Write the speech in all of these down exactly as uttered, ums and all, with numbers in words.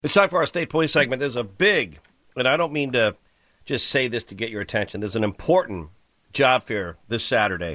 It's time for our state police segment. There's a big, and I don't mean to just say this to get your attention, there's an important job fair this Saturday.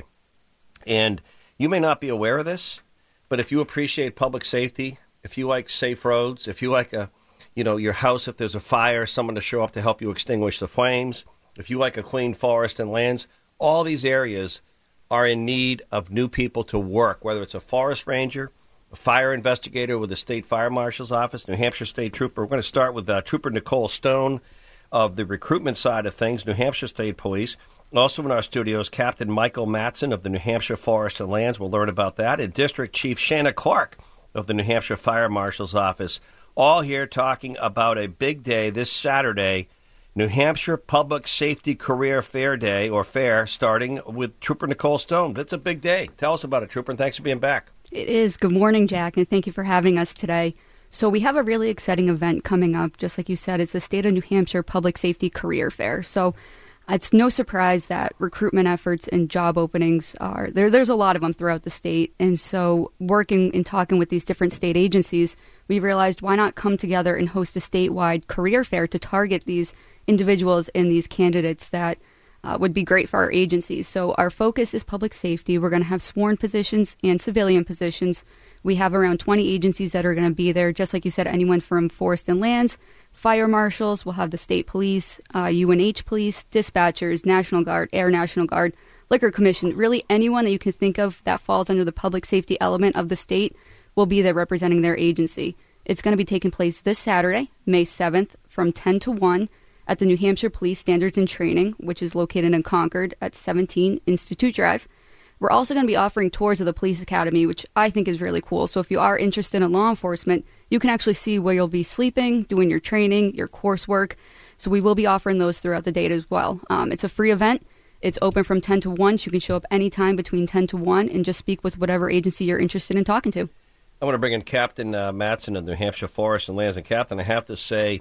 And you may not be aware of this, but if you appreciate public safety, if you like safe roads, if you like a, you know, your house, if there's a fire, someone to show up to help you extinguish the flames, if you like a clean forest and lands, all these areas are in need of new people to work, whether it's a forest ranger, a fire investigator with the State Fire Marshal's Office, New Hampshire State Trooper. We're going to start with uh, Trooper Nicole Stone of the recruitment side of things, New Hampshire State Police. Also in our studios, Captain Michael Matson of the New Hampshire Forest and Lands. We'll learn about that. And District Chief Shanna Clark of the New Hampshire Fire Marshal's Office. All here talking about a big day this Saturday, New Hampshire Public Safety Career Fair Day, or Fair, starting with Trooper Nicole Stone. That's a big day. Tell us about it, Trooper, and thanks for being back. It is. Good morning, Jack, and thank you for having us today. So we have a really exciting event coming up. Just like you said, it's the State of New Hampshire Public Safety Career Fair. So it's no surprise that recruitment efforts and job openings are there. There's a lot of them throughout the state. And so working and talking with these different state agencies, we realized why not come together and host a statewide career fair to target these individuals and these candidates that uh, would be great for our agencies. So our focus is public safety. We're going to have sworn positions and civilian positions. We have around twenty agencies that are going to be there. Just like you said, anyone from Forest and Lands, fire marshals, we'll have the state police, uh, U N H police, dispatchers, National Guard, Air National Guard, Liquor Commission. Really anyone that you can think of that falls under the public safety element of the state will be there representing their agency. It's going to be taking place this Saturday, May seventh, from ten to one at the New Hampshire Police Standards and Training, which is located in Concord at seventeen Institute Drive. We're also going to be offering tours of the police academy, which I think is really cool. So if you are interested in law enforcement, you can actually see where you'll be sleeping, doing your training, your coursework. So we will be offering those throughout the day as well. Um, it's a free event. It's open from ten to one, so you can show up anytime between ten to one and just speak with whatever agency you're interested in talking to. I want to bring in Captain uh, Matson of the New Hampshire Forest and Lands. And Captain, I have to say,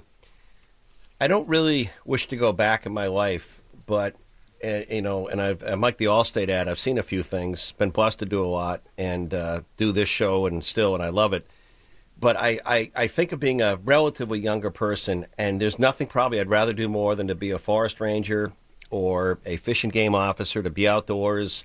I don't really wish to go back in my life, but, uh, you know, and I've, I'm like the Allstate ad. I've seen a few things, been blessed to do a lot, and uh, do this show and still, and I love it. But I, I, I think of being a relatively younger person, and there's nothing probably I'd rather do more than to be a forest ranger or a fish and game officer, to be outdoors,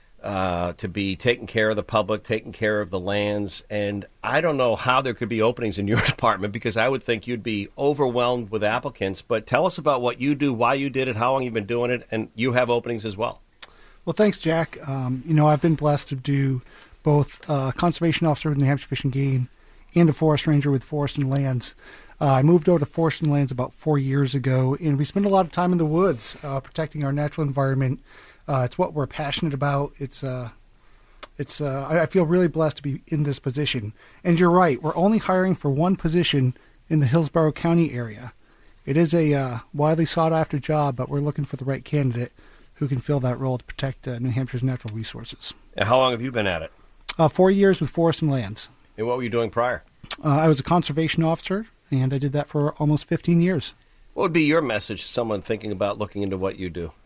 uh, to be taking care of the public, taking care of the lands. And I don't know how there could be openings in your department, because I would think you'd be overwhelmed with applicants. But tell us about what you do, why you did it, how long you've been doing it, and you have openings as well. Well, thanks, Jack. Um, you know, I've been blessed to do both uh, conservation officer with New Hampshire Fish and Game and a forest ranger with Forest and Lands. Uh, I moved over to Forest and Lands about four years ago, and we spend a lot of time in the woods uh, protecting our natural environment. Uh, it's what we're passionate about. It's, uh, it's. Uh, I, I feel really blessed to be in this position. And you're right, we're only hiring for one position in the Hillsborough County area. It is a uh, widely sought-after job, but we're looking for the right candidate who can fill that role to protect uh, New Hampshire's natural resources. And how long have you been at it? Uh, four years with Forest and Lands. And what were you doing prior? Uh, I was a conservation officer, and I did that for almost fifteen years. What would be your message to someone thinking about looking into what you do?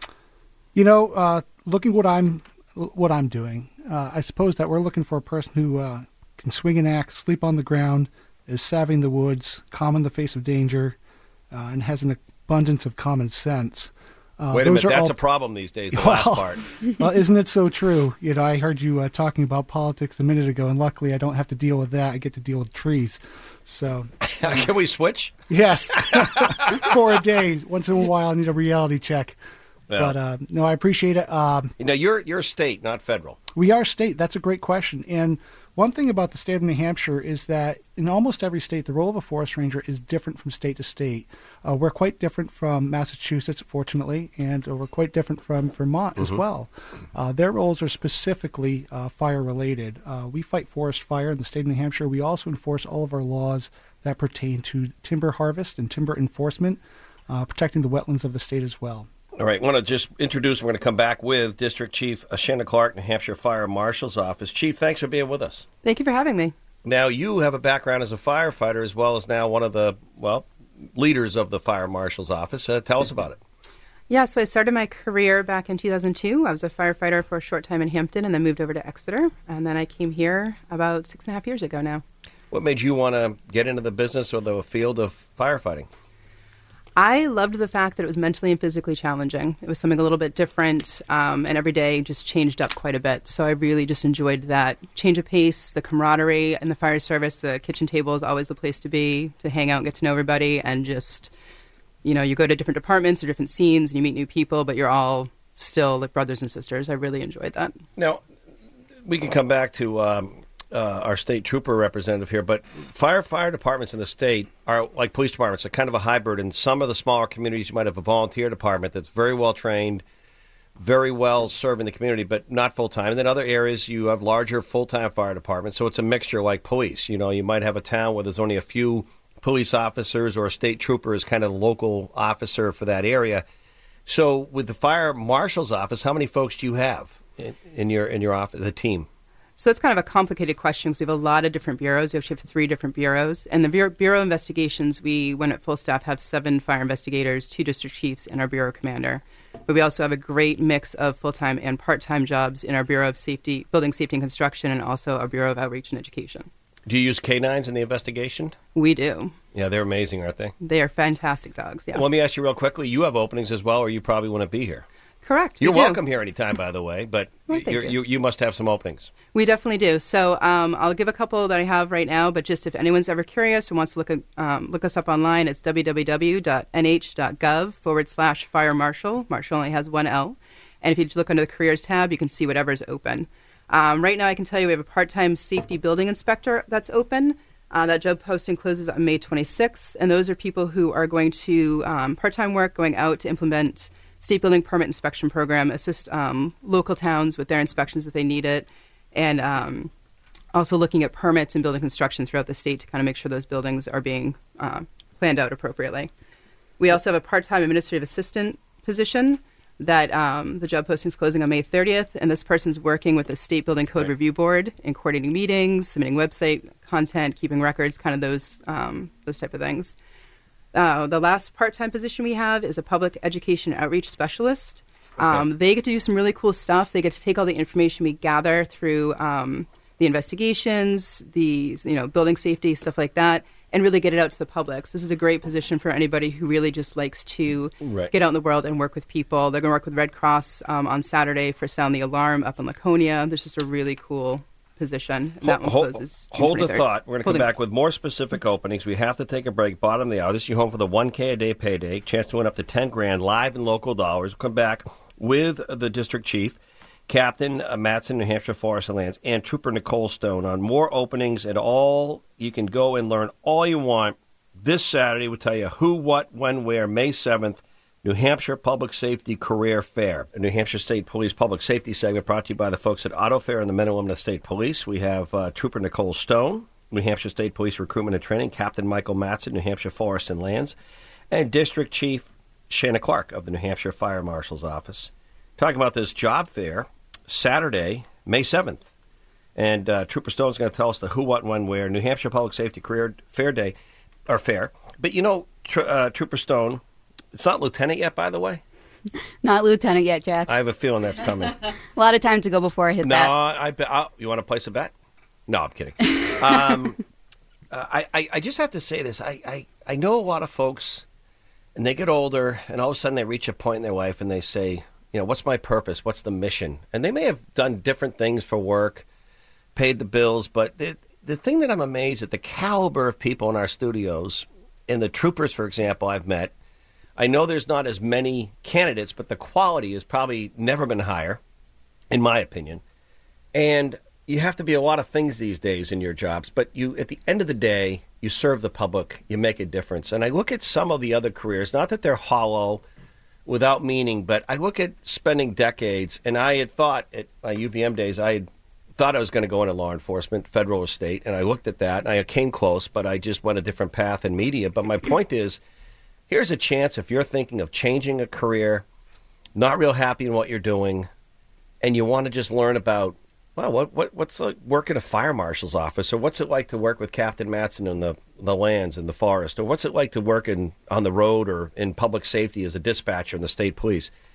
You know, uh, looking what I'm what I'm doing, uh, I suppose that we're looking for a person who uh, can swing an axe, sleep on the ground, is savvy in the woods, calm in the face of danger, uh, and has an abundance of common sense. Uh, Wait a minute, that's all... a problem these days, the well, last part. Well, isn't it so true? You know, I heard you uh, talking about politics a minute ago, and luckily I don't have to deal with that. I get to deal with trees. So, um, Can we switch? Yes. For a day. Once in a while I need a reality check. Yeah. But, uh, no, I appreciate it. Um, you know, you're, you're state, not federal. We are state. That's a great question. And one thing about the state of New Hampshire is that in almost every state, the role of a forest ranger is different from state to state. Uh, we're quite different from Massachusetts, fortunately, and uh, we're quite different from Vermont mm-hmm. as well. Uh, their roles are specifically uh, fire-related. Uh, we fight forest fire in the state of New Hampshire. We also enforce all of our laws that pertain to timber harvest and timber enforcement, uh, protecting the wetlands of the state as well. All right, I want to just introduce, we're going to come back with District Chief Shanna Clark, New Hampshire Fire Marshal's Office. Chief, thanks for being with us. Thank you for having me. Now, you have a background as a firefighter as well as now one of the, well, leaders of the Fire Marshal's Office. Uh, tell us about it. Yeah, so I started my career back in two thousand two. I was a firefighter for a short time in Hampton and then moved over to Exeter. And then I came here about six and a half years ago now. What made you want to get into the business or the field of firefighting? I loved the fact that it was mentally and physically challenging. It was something a little bit different, um, and every day just changed up quite a bit. So I really just enjoyed that change of pace, the camaraderie in the fire service. The kitchen table is always the place to be, to hang out and get to know everybody, and just, you know, you go to different departments or different scenes and you meet new people, but you're all still like brothers and sisters. I really enjoyed that. Now, we can come back to um, uh, our state trooper representative here, but fire fire departments in the state are like police departments, are kind of a hybrid. In some of the smaller communities, you might have a volunteer department that's very well trained, very well serving the community, but not full time. And then other areas, you have larger full time fire departments, so it's a mixture like police. You know, you might have a town where there's only a few police officers, or a state trooper is kind of the local officer for that area. So with the fire marshal's office, how many folks do you have in, in your in your office, the team? So that's kind of a complicated question because we have a lot of different bureaus. We actually have three different bureaus. And the Bureau, Bureau of Investigations, we, when at full staff, have seven fire investigators, two district chiefs, and our bureau commander. But we also have a great mix of full-time and part-time jobs in our Bureau of Safety, Building Safety and Construction, and also our Bureau of Outreach and Education. Do you use canines in the investigation? We do. Yeah, they're amazing, aren't they? They are fantastic dogs, yes. Well, let me ask you real quickly. You have openings as well, or you probably want to be here. Correct. You're we do. welcome here anytime, by the way, but Well, thank you're, you. you you must have some openings. We definitely do. So um, I'll give a couple that I have right now, but just if anyone's ever curious or wants to look at, um, look us up online, it's www.nh.gov forward slash fire marshal. Marshal only has one L. And if you look under the careers tab, you can see whatever's open. Um, right now, I can tell you we have a part-time safety building inspector that's open. Uh, that job posting closes on May twenty-sixth, and those are people who are going to um, part-time work, going out to implement state building permit inspection program, assist um, local towns with their inspections if they need it, and um, also looking at permits and building construction throughout the state to kind of make sure those buildings are being uh, planned out appropriately. We also have a part-time administrative assistant position that um, the job posting is closing on May thirtieth, and this person's working with the State Building Code Right. Review Board in coordinating meetings, submitting website content, keeping records, kind of those um, those type of things. Uh, the last part-time position we have is a public education outreach specialist. Um, Okay. They get to do some really cool stuff. They get to take all the information we gather through um, the investigations, the you know building safety, stuff like that, and really get it out to the public. So this is a great position for anybody who really just likes to Right. get out in the world and work with people. They're going to work with Red Cross um, on Saturday for Sound the Alarm up in Laconia. There's just a really cool position. And that one Hold, closes June hold the twenty-third. thought. We're going to come Holding- back with more specific openings. We have to take a break. Bottom of the hour. This is you home for the one K a day payday. Chance to win up to ten grand live in local dollars. We'll come back with the district chief, Captain uh, Matson, New Hampshire Forest and Lands, and Trooper Nicole Stone on more openings and all. You can go and learn all you want. This Saturday, we'll tell you who, what, when, where. May seventh, New Hampshire Public Safety Career Fair. A New Hampshire State Police Public Safety segment brought to you by the folks at Auto Fair and the men and women of State Police. We have uh, Trooper Nicole Stone, New Hampshire State Police Recruitment and Training, Captain Michael Matson, New Hampshire Forest and Lands, and District Chief Shana Clark of the New Hampshire Fire Marshal's Office. Talking about this job fair, Saturday, May seventh. And uh, Trooper Stone's going to tell us the who, what, when, where. New Hampshire Public Safety Career Fair Day, or Fair. But you know, tr- uh, Trooper Stone, it's not lieutenant yet, by the way. Not lieutenant yet, Jack. I have a feeling that's coming. A lot of time to go before I hit no, that. I bet. Oh, you want to place a bet? No, I'm kidding. um, uh, I, I, I just have to say this. I, I, I know a lot of folks, and they get older, and all of a sudden they reach a point in their life and they say, you know, what's my purpose? What's the mission? And they may have done different things for work, paid the bills, but the, the thing that I'm amazed at, the caliber of people in our studios, and the troopers, for example, I've met, I know there's not as many candidates, but the quality has probably never been higher, in my opinion. And you have to be a lot of things these days in your jobs, but you, at the end of the day, you serve the public, you make a difference. And I look at some of the other careers, not that they're hollow, without meaning, but I look at spending decades, and I had thought at my U V M days, I had thought I was going to go into law enforcement, federal or state, and I looked at that, and I came close, but I just went a different path in media. But my point is, here's a chance if you're thinking of changing a career, not real happy in what you're doing, and you want to just learn about, well, what, what what's like work in a fire marshal's office, or what's it like to work with Captain Matson in the, the lands and the forest, or what's it like to work in on the road or in public safety as a dispatcher in the state police.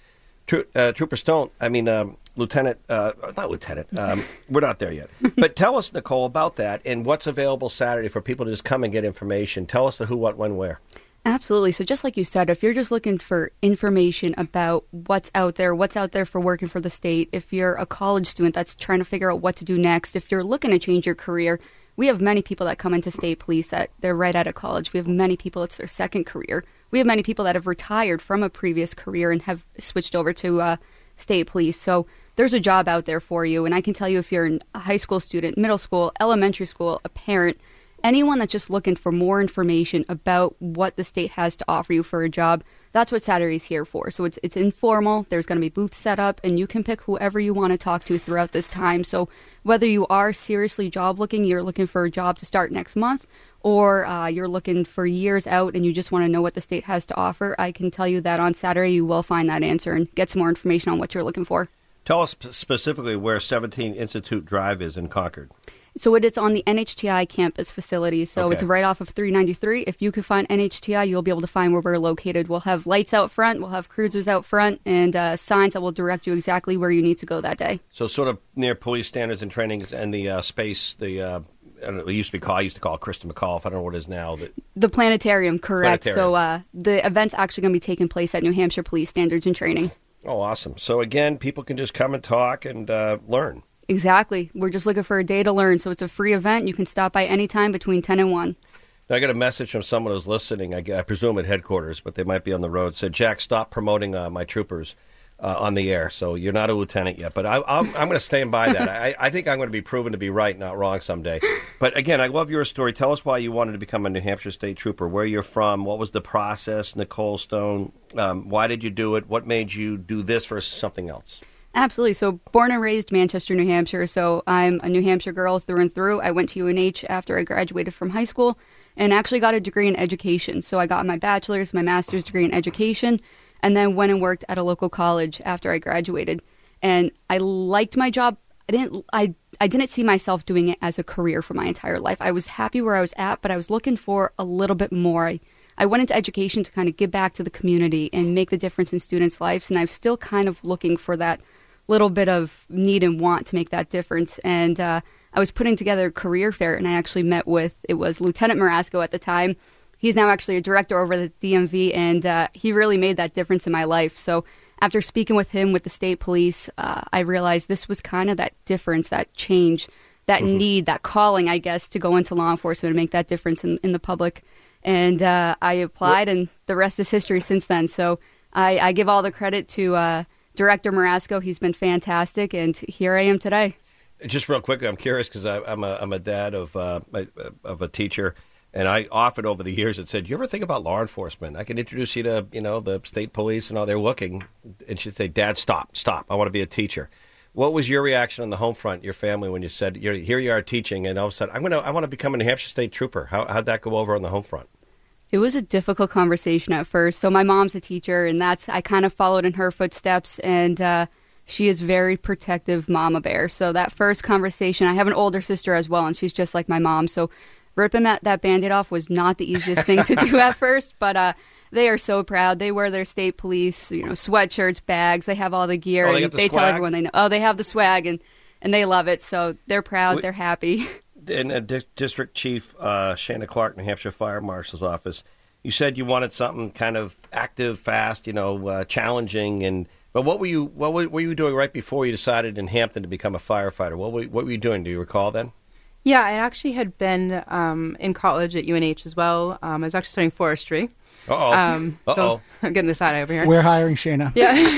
Tro- uh, Trooper Stone, I mean, um, Lieutenant, uh, not Lieutenant, um, we're not there yet. But tell us, Nicole, about that and what's available Saturday for people to just come and get information. Tell us the who, what, when, where. Absolutely. So just like you said, if you're just looking for information about what's out there, what's out there for working for the state, if you're a college student that's trying to figure out what to do next, if you're looking to change your career, we have many people that come into state police that they're right out of college. We have many people, it's their second career. We have many people that have retired from a previous career and have switched over to uh, state police. So there's a job out there for you. And I can tell you if you're a high school student, middle school, elementary school, a parent, anyone that's just looking for more information about what the state has to offer you for a job, that's what Saturday's here for. So it's it's informal. There's going to be booths set up, and you can pick whoever you want to talk to throughout this time. So whether you are seriously job looking, you're looking for a job to start next month, or uh, you're looking for years out and you just want to know what the state has to offer, I can tell you that on Saturday you will find that answer and get some more information on what you're looking for. Tell us specifically where seventeen Institute Drive is in Concord. So it is on the N H T I campus facility. So Okay. it's right off of three ninety-three. If you can find N H T I, you'll be able to find where we're located. We'll have lights out front, we'll have cruisers out front, and uh, signs that will direct you exactly where you need to go that day. So sort of near police standards and trainings and the uh, space, the uh, I don't know, it used to be called, I used to call it Kristen McAuliffe. I don't know what it is now. But The planetarium, correct. Planetarium. So uh, the event's actually going to be taking place at New Hampshire Police Standards and Training. Oh, awesome. So again, people can just come and talk and uh, learn. Exactly. We're just looking for a day to learn. So it's a free event. You can stop by anytime between ten and one. Now, I got a message from someone who's listening, I, I presume at headquarters, but they might be on the road, said, Jack, stop promoting uh, my troopers uh, on the air. So you're not a lieutenant yet, but I, I'm, I'm going to stand by that. I, I think I'm going to be proven to be right, not wrong someday. But again, I love your story. Tell us why you wanted to become a New Hampshire State Trooper, where you're from, what was the process, Nicole Stone, um, why did you do it, what made you do this versus something else? Absolutely. So born and raised Manchester, New Hampshire. So I'm a New Hampshire girl through and through. I went to U N H after I graduated from high school and actually got a degree in education. So I got my bachelor's, my master's degree in education, and then went and worked at a local college after I graduated. And I liked my job. I didn't I, I didn't see myself doing it as a career for my entire life. I was happy where I was at, but I was looking for a little bit more. I, I went into education to kind of give back to the community and make the difference in students' lives, and I'm still kind of looking for that little bit of need and want to make that difference. And uh, I was putting together a career fair, and I actually met with, it was Lieutenant Marasco at the time. He's now actually a director over the D M V, and uh, he really made that difference in my life. So after speaking with him with the state police, uh, I realized this was kind of that difference, that change, that mm-hmm. need, that calling, I guess, to go into law enforcement and make that difference in, in the public. And uh, I applied, and the rest is history since then. So I, I give all the credit to uh, Director Marasco. He's been fantastic, and here I am today. Just real quickly, I'm curious because I'm a I'm a dad of uh, of a teacher, and I often over the years had said, "You ever think about law enforcement? I can introduce you to you know the state police and all. They're looking," and she'd say, "Dad, stop, stop! I want to be a teacher." What was your reaction on the home front, your family, when you said, You're, "Here you are teaching," and all of a sudden, "I'm gonna I want to become a New Hampshire State Trooper"? How how'd that go over on the home front? It was a difficult conversation at first. So my mom's a teacher, and that's I kind of followed in her footsteps, and uh, she is very protective mama bear. So that first conversation, I have an older sister as well, and she's just like my mom. So ripping that, that Band-Aid off was not the easiest thing to do at first, but uh, they are so proud. They wear their state police, you know, sweatshirts, bags. They have all the gear, oh, they and the they swag? tell everyone they know. Oh, they have the swag, and, and they love it. So they're proud. We- they're happy. In uh, Di- District Chief uh, Shana Clark, New Hampshire Fire Marshal's office, you said you wanted something kind of active, fast, you know, uh, challenging. And but what were you what were, were you doing right before you decided in Hampton to become a firefighter? What were, what were you doing? Do you recall then? Yeah, I actually had been um, in college at U N H as well. Um, I was actually studying forestry. Uh-oh. Um, Uh-oh. so I'm getting this out over here. We're hiring Shana.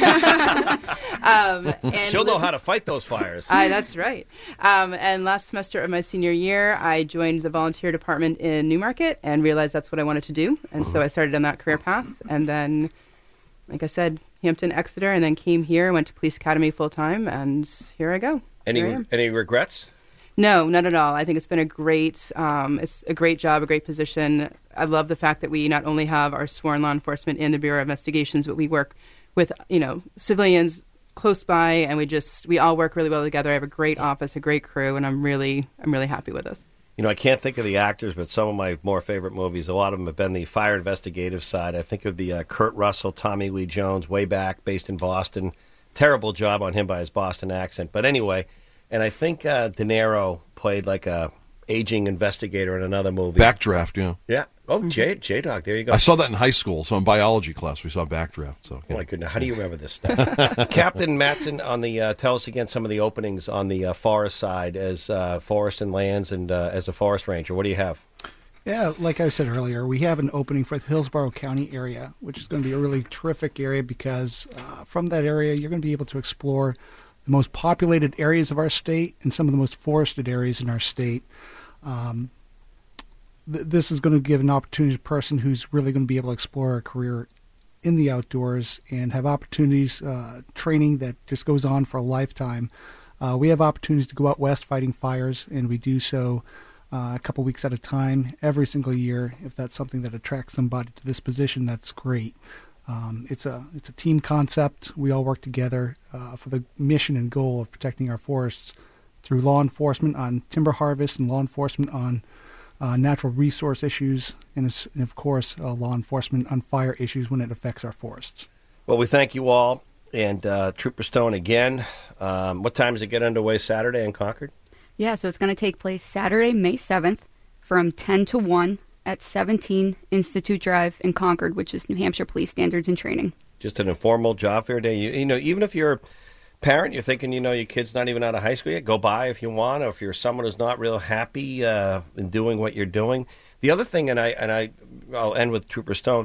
Yeah. um, and She'll know how to fight those fires. I, that's right. Um, and last semester of my senior year, I joined the volunteer department in Newmarket and realized that's what I wanted to do. And so I started on that career path. And then, like I said, Hampton, Exeter, and then came here, went to Police Academy full time, and here I go. Any Here I am. any regrets? No, not at all. I think it's been a great, um, it's a great job, a great position. I love the fact that we not only have our sworn law enforcement in the Bureau of Investigations, but we work with, you know, civilians close by, and we just, we all work really well together. I have a great office, a great crew, and I'm really, I'm really happy with this. You know, I can't think of the actors, but some of my more favorite movies, a lot of them have been the fire investigative side. I think of the uh, Kurt Russell, Tommy Lee Jones, way back, based in Boston. Terrible job on him by his Boston accent. But anyway, and I think uh, De Niro played like a aging investigator in another movie. Backdraft, yeah. Yeah. Oh, J J-Dog, there you go. I saw that in high school. So in biology class, we saw Backdraft. So, yeah. Oh, my goodness. How do you remember this stuff? Captain Matson, on the uh, tell us again some of the openings on the uh, forest side as uh, forest and lands and uh, as a forest ranger. What do you have? Yeah, like I said earlier, we have an opening for the Hillsborough County area, which is going to be a really terrific area because uh, from that area, you're going to be able to explore the most populated areas of our state and some of the most forested areas in our state. Um, th- this is going to give an opportunity to a person who's really going to be able to explore a career in the outdoors and have opportunities, uh, training that just goes on for a lifetime. Uh, we have opportunities to go out west fighting fires, and we do so uh, a couple weeks at a time every single year. If that's something that attracts somebody to this position, that's great. Um, it's a it's a team concept. We all work together uh, for the mission and goal of protecting our forests through law enforcement on timber harvest and law enforcement on uh, natural resource issues, and, and of course, uh, law enforcement on fire issues when it affects our forests. Well, we thank you all. And uh, Trooper Stone, again, um, what time does it get underway Saturday in Concord? Yeah, so it's going to take place Saturday, May seventh from ten to one at seventeen Institute Drive in Concord, which is New Hampshire Police Standards and Training. Just an informal job fair day. You, you know, even if you're parent, you're thinking, you know, your kid's not even out of high school yet, go by if you want, or if you're someone who's not real happy uh, in doing what you're doing. The other thing, and, I, and I, I'll end with Trooper Stone,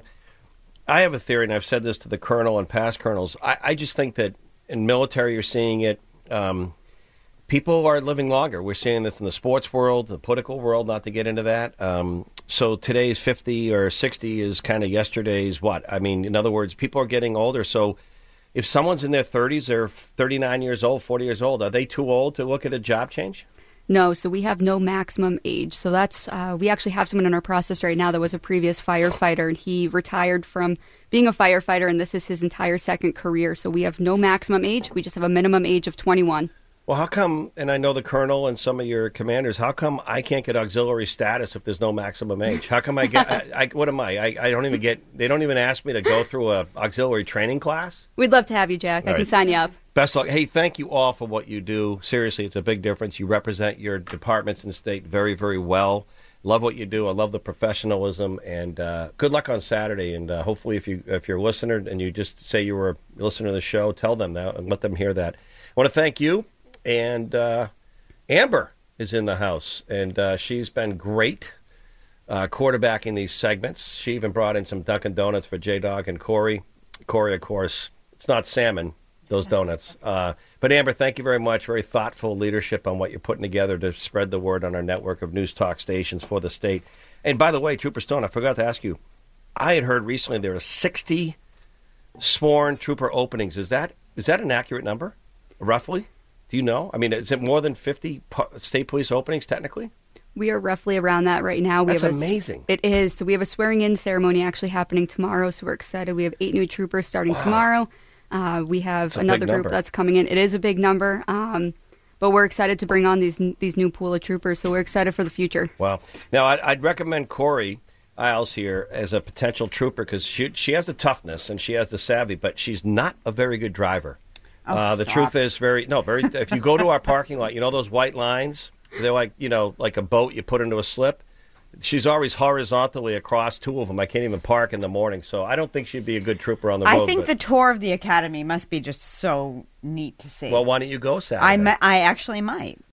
I have a theory, and I've said this to the colonel and past colonels, I, I just think that in military you're seeing it, um, people are living longer. We're seeing this in the sports world, the political world, not to get into that. Um, so today's fifty or sixty is kind of yesterday's what? I mean, in other words, people are getting older, so if someone's in their thirties or thirty-nine years old, forty years old, are they too old to look at a job change? No, so we have no maximum age. So that's, uh, we actually have someone in our process right now that was a previous firefighter, and he retired from being a firefighter, and this is his entire second career. So we have no maximum age. We just have a minimum age of twenty-one. Well, how come, and I know the colonel and some of your commanders, how come I can't get auxiliary status if there's no maximum age? How come I get, I, I, what am I? I? I don't even get, they don't even ask me to go through a auxiliary training class? We'd love to have you, Jack. All I right. can sign you up. Best luck. Hey, thank you all for what you do. Seriously, it's a big difference. You represent your departments and state very, very well. Love what you do. I love the professionalism, and uh, good luck on Saturday. And uh, hopefully, if you if you're a listener and you just say you were a listener to the show, tell them that and let them hear that. I want to thank you. And uh, Amber is in the house, and uh, she's been great uh, quarterbacking these segments. She even brought in some Dunkin' Donuts for J-Dog and Corey. Corey, of course, it's not salmon, those donuts. Uh, but Amber, thank you very much. Very thoughtful leadership on what you're putting together to spread the word on our network of news talk stations for the state. And by the way, Trooper Stone, I forgot to ask you, I had heard recently there are sixty sworn trooper openings. Is that is that an accurate number, roughly? Do you know? I mean, is it more than fifty po- state police openings, technically? We are roughly around that right now. We That's have a, amazing. It is. So we have a swearing-in ceremony actually happening tomorrow, so we're excited. We have eight new troopers starting Wow. tomorrow. Uh, we have That's a another big group number. that's coming in. It is a big number, um, but we're excited to bring on these these new pool of troopers, so we're excited for the future. Wow. Now, I'd, I'd recommend Corey Isles here as a potential trooper because she, she has the toughness and she has the savvy, but she's not a very good driver. Oh, uh, the stop. truth is very, no, very, if you go to our parking lot, you know those white lines? They're like, you know, like a boat you put into a slip. She's always horizontally across two of them. I can't even park in the morning, so I don't think she'd be a good trooper on the road. I think but, the tour of the academy must be just so neat to see. well, why don't you go Saturday? I, mi- I actually might.